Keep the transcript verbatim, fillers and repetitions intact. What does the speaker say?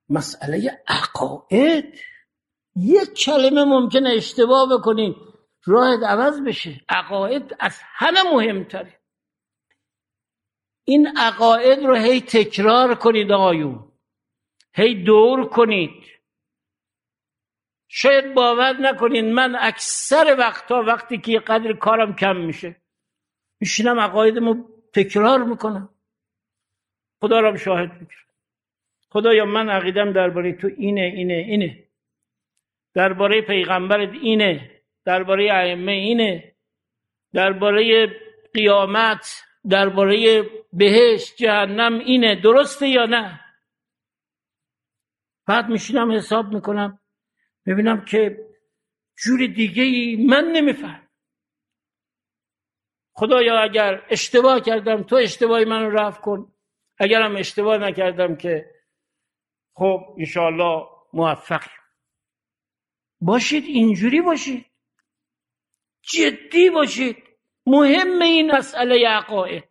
مسئله عقاید، یک کلمه ممکنه اشتباه بکنید راهت عوض بشه. عقاید از همه مهمتره. این عقاید رو هی تکرار کنید آقایون، هی دور کنید. شاید باور نکنید من اکثر وقتا وقتی که قدر کارم کم میشه میشینم عقایدمو تکرار میکنم. خدا را شاهد میگیرم. خدایا من عقیدم درباره تو اینه اینه اینه، درباره پیغمبرت اینه، درباره ائمه اینه، درباره قیامت، درباره بهشت جهنم اینه، درسته یا نه؟ بعد میشینم حساب میکنم میبینم که جور دیگه ای من نمیفهم. خدایا اگر اشتباه کردم تو اشتباهی من رو رفع کن، اگرم اشتباه نکردم که خب انشاءالله موفقی باشید. اینجوری باشید، جدی باشید. مهم این مسئله عقاید.